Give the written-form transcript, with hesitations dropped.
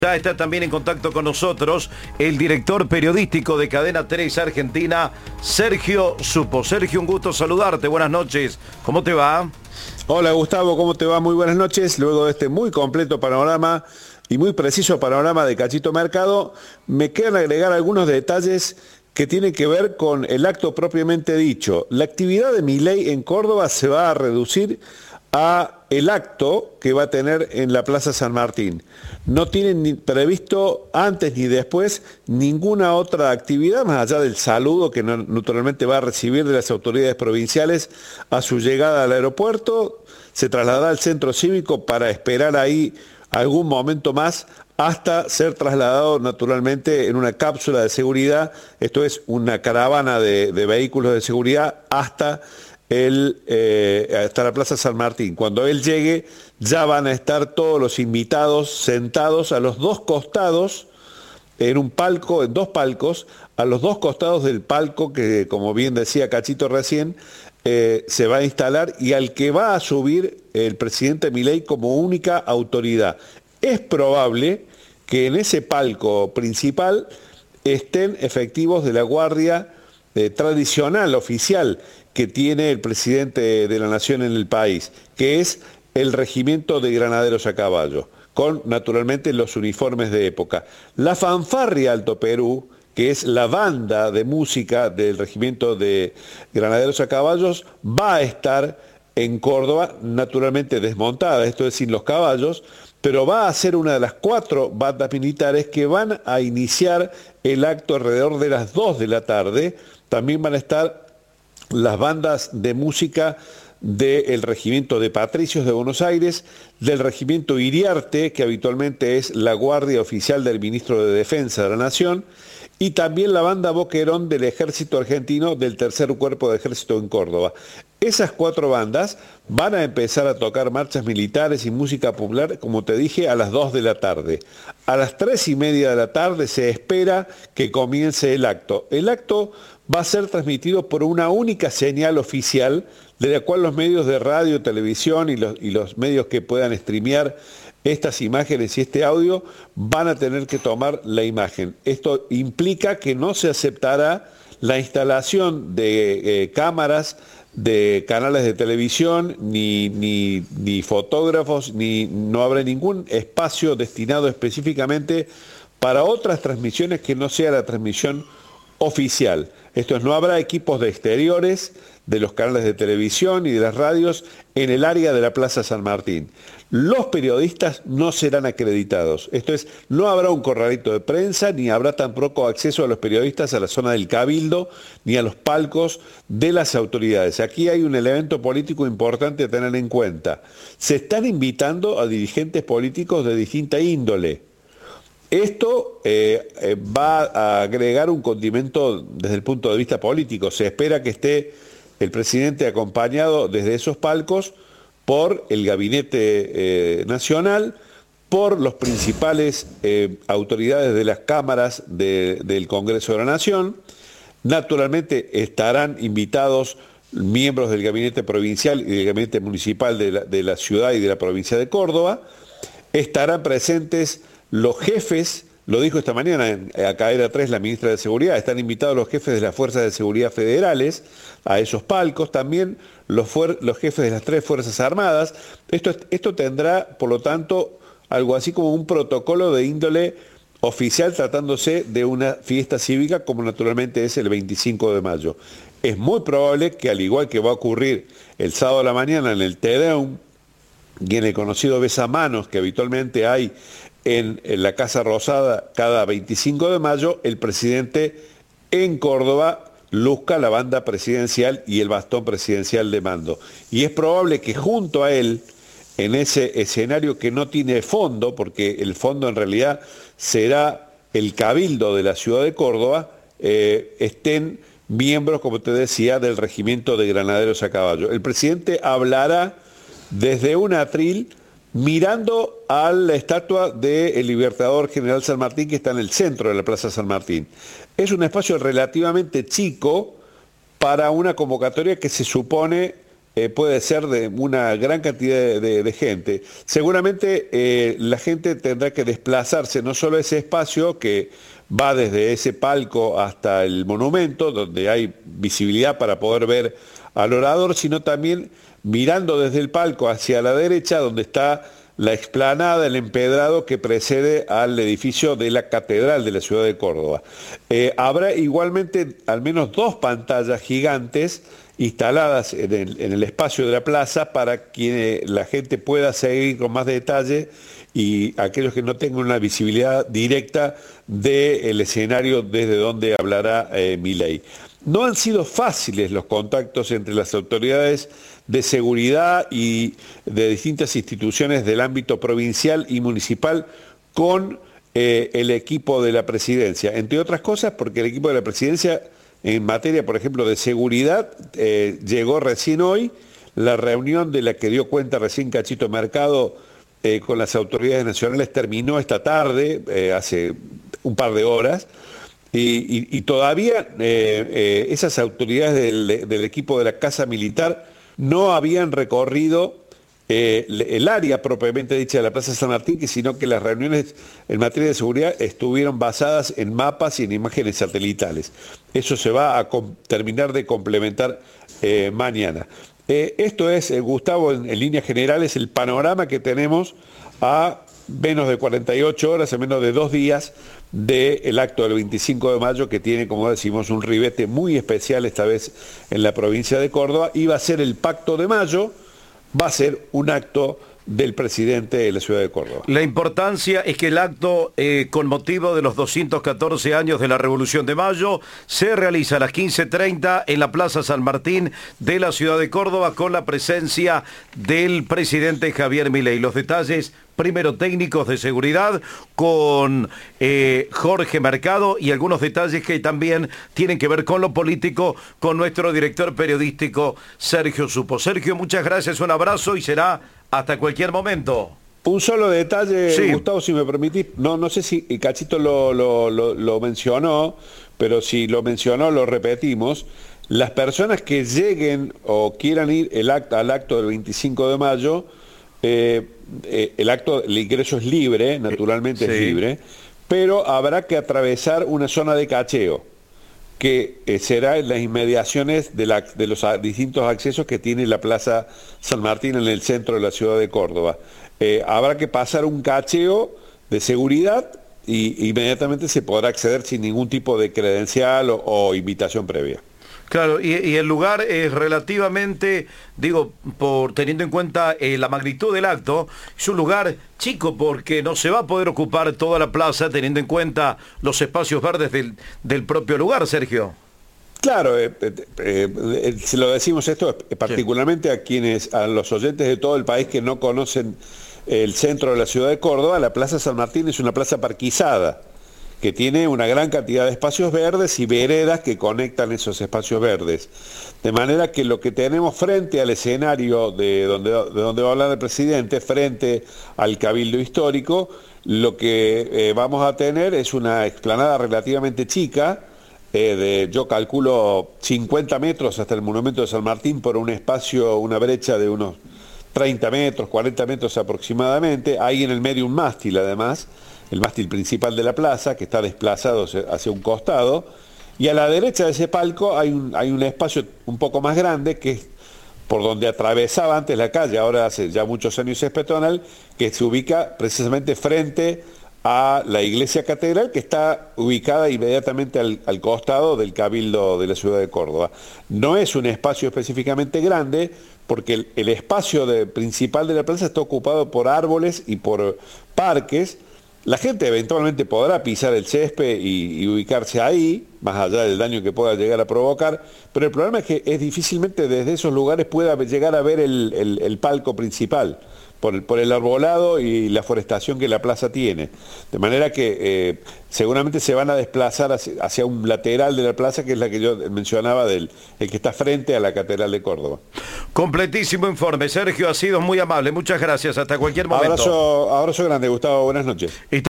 Ya está también en contacto con nosotros el director periodístico de Cadena 3 Argentina, Sergio Supo. Sergio, un gusto saludarte. Buenas noches. ¿Cómo te va? Hola Gustavo, ¿cómo te va? Muy buenas noches. Luego de este muy completo panorama y muy preciso panorama de Cachito Mercado, me quedan agregar algunos detalles que tienen que ver con el acto propiamente dicho. La actividad de Milei en Córdoba se va a reducir a el acto que va a tener en la Plaza San Martín. No tienen ni previsto antes ni después ninguna otra actividad, más allá del saludo que naturalmente va a recibir de las autoridades provinciales a su llegada al aeropuerto. Se trasladará al centro cívico para esperar ahí algún momento más hasta ser trasladado naturalmente en una cápsula de seguridad, esto es una caravana de vehículos de seguridad hasta la Plaza San Martín. Cuando él llegue, ya van a estar todos los invitados sentados a los dos costados, en un palco, en dos palcos, a los dos costados del palco que, como bien decía Cachito recién, se va a instalar y al que va a subir el presidente Milei como única autoridad. Es probable que en ese palco principal estén efectivos de la Guardia tradicional, oficial, que tiene el presidente de la nación en el país, que es el regimiento de granaderos a caballo, con naturalmente los uniformes de época. La fanfarria Alto Perú, que es la banda de música del regimiento de granaderos a caballos, va a estar en Córdoba, naturalmente desmontada, esto es sin los caballos, pero va a ser una de las 4 bandas militares que van a iniciar el acto alrededor de las 2 de la tarde. También van a estar las bandas de música del Regimiento de Patricios de Buenos Aires, del Regimiento Iriarte, que habitualmente es la guardia oficial del Ministro de Defensa de la Nación, y también la banda Boquerón del Ejército Argentino del Tercer Cuerpo de Ejército en Córdoba. Esas 4 bandas van a empezar a tocar marchas militares y música popular, como te dije, a las 2 de la tarde. A las 3:30 de la tarde se espera que comience el acto. El acto va a ser transmitido por una única señal oficial, de la cual los medios de radio, televisión y los medios que puedan streamear estas imágenes y este audio van a tener que tomar la imagen. Esto implica que no se aceptará la instalación de cámaras, de canales de televisión, ni fotógrafos, no habrá ningún espacio destinado específicamente para otras transmisiones que no sea la transmisión oficial. Esto es, no habrá equipos de exteriores de los canales de televisión y de las radios en el área de la Plaza San Martín. Los periodistas no serán acreditados. Esto es, no habrá un corralito de prensa, ni habrá tampoco acceso a los periodistas a la zona del Cabildo, ni a los palcos de las autoridades. Aquí hay un elemento político importante a tener en cuenta. Se están invitando a dirigentes políticos de distinta índole. Esto va a agregar un condimento desde el punto de vista político. Se espera que esté el presidente acompañado desde esos palcos por el gabinete nacional, por los principales autoridades de las cámaras del Congreso de la Nación. Naturalmente estarán invitados miembros del gabinete provincial y del gabinete municipal de la ciudad y de la provincia de Córdoba. Estarán presentes los jefes, lo dijo esta mañana a Cadena 3 la ministra de Seguridad, están invitados los jefes de las fuerzas de seguridad federales a esos palcos, también los jefes de las 3 Fuerzas Armadas. Esto tendrá, por lo tanto, algo así como un protocolo de índole oficial tratándose de una fiesta cívica como naturalmente es el 25 de mayo. Es muy probable que, al igual que va a ocurrir el sábado a la mañana en el Te Deum y en el conocido besamanos que habitualmente hay en la Casa Rosada cada 25 de mayo, el presidente en Córdoba luzca la banda presidencial y el bastón presidencial de mando. Y es probable que junto a él, en ese escenario que no tiene fondo, porque el fondo en realidad será el Cabildo de la ciudad de Córdoba, estén miembros, como te decía, del Regimiento de Granaderos a Caballo. El presidente hablará desde un atril mirando a la estatua del Libertador General San Martín, que está en el centro de la Plaza San Martín. Es un espacio relativamente chico para una convocatoria que se supone puede ser de una gran cantidad de gente. Seguramente la gente tendrá que desplazarse no solo a ese espacio que va desde ese palco hasta el monumento, donde hay visibilidad para poder ver al orador, sino también mirando desde el palco hacia la derecha, donde está la explanada, el empedrado que precede al edificio de la Catedral de la ciudad de Córdoba. Habrá igualmente al menos 2 pantallas gigantes instaladas en el espacio de la plaza para que la gente pueda seguir con más detalle y aquellos que no tengan una visibilidad directa del escenario desde donde hablará Milei. No han sido fáciles los contactos entre las autoridades de seguridad y de distintas instituciones del ámbito provincial y municipal con el equipo de la presidencia, entre otras cosas porque el equipo de la presidencia en materia, por ejemplo, de seguridad, llegó recién hoy. La reunión de la que dio cuenta recién Cachito Mercado con las autoridades nacionales terminó esta tarde, hace un par de horas, y todavía esas autoridades del equipo de la Casa Militar no habían recorrido el área propiamente dicha de la Plaza San Martín, sino que las reuniones en materia de seguridad estuvieron basadas en mapas y en imágenes satelitales. Eso se va a terminar de complementar mañana. Esto es, Gustavo, en líneas generales, el panorama que tenemos a menos de 48 horas, a menos de 2 días del acto del 25 de mayo, que tiene, como decimos, un ribete muy especial esta vez en la provincia de Córdoba. Iba a ser el Pacto de Mayo, va a ser un acto del presidente de la ciudad de Córdoba. La importancia es que el acto con motivo de los 214 años de la Revolución de Mayo se realiza a las 15:30 en la Plaza San Martín de la ciudad de Córdoba con la presencia del presidente Javier Milei. Los detalles, primero técnicos de seguridad con Jorge Mercado y algunos detalles que también tienen que ver con lo político con nuestro director periodístico Sergio Supo. Sergio, muchas gracias, un abrazo y será hasta cualquier momento. Un solo detalle, sí. Gustavo, si me permitís, no sé si Cachito lo mencionó, pero si lo mencionó lo repetimos. Las personas que lleguen o quieran ir al acto del 25 de mayo, el ingreso es libre, naturalmente sí. Es libre, pero habrá que atravesar una zona de cacheo, que será en las inmediaciones de los distintos accesos que tiene la Plaza San Martín en el centro de la ciudad de Córdoba. Habrá que pasar un cacheo de seguridad y inmediatamente se podrá acceder sin ningún tipo de credencial o invitación previa. Claro, y el lugar es relativamente, teniendo en cuenta la magnitud del acto, es un lugar chico porque no se va a poder ocupar toda la plaza teniendo en cuenta los espacios verdes del propio lugar, Sergio. Claro, se lo decimos esto particularmente a los oyentes de todo el país que no conocen el centro de la ciudad de Córdoba. La Plaza San Martín es una plaza parquizada, que tiene una gran cantidad de espacios verdes y veredas que conectan esos espacios verdes. De manera que lo que tenemos frente al escenario de donde va a hablar el presidente, frente al Cabildo Histórico, lo que vamos a tener es una explanada relativamente chica, yo calculo 50 metros hasta el Monumento de San Martín por un espacio, una brecha de unos 30 metros, 40 metros aproximadamente. Hay en el medio un mástil además, el mástil principal de la plaza, que está desplazado hacia un costado, y a la derecha de ese palco hay un espacio un poco más grande, que es por donde atravesaba antes la calle, ahora hace ya muchos años es peatonal, que se ubica precisamente frente a la iglesia catedral, que está ubicada inmediatamente al costado del Cabildo de la ciudad de Córdoba. No es un espacio específicamente grande, porque el espacio principal de la plaza está ocupado por árboles y por parques. La gente eventualmente podrá pisar el césped y ubicarse ahí, más allá del daño que pueda llegar a provocar, pero el problema es que difícilmente desde esos lugares pueda llegar a ver el palco principal, por el arbolado y la forestación que la plaza tiene. De manera que seguramente se van a desplazar hacia un lateral de la plaza, que es la que yo mencionaba, el que está frente a la Catedral de Córdoba. Completísimo informe, Sergio, ha sido muy amable, muchas gracias, hasta cualquier momento. Abrazo grande, Gustavo, buenas noches.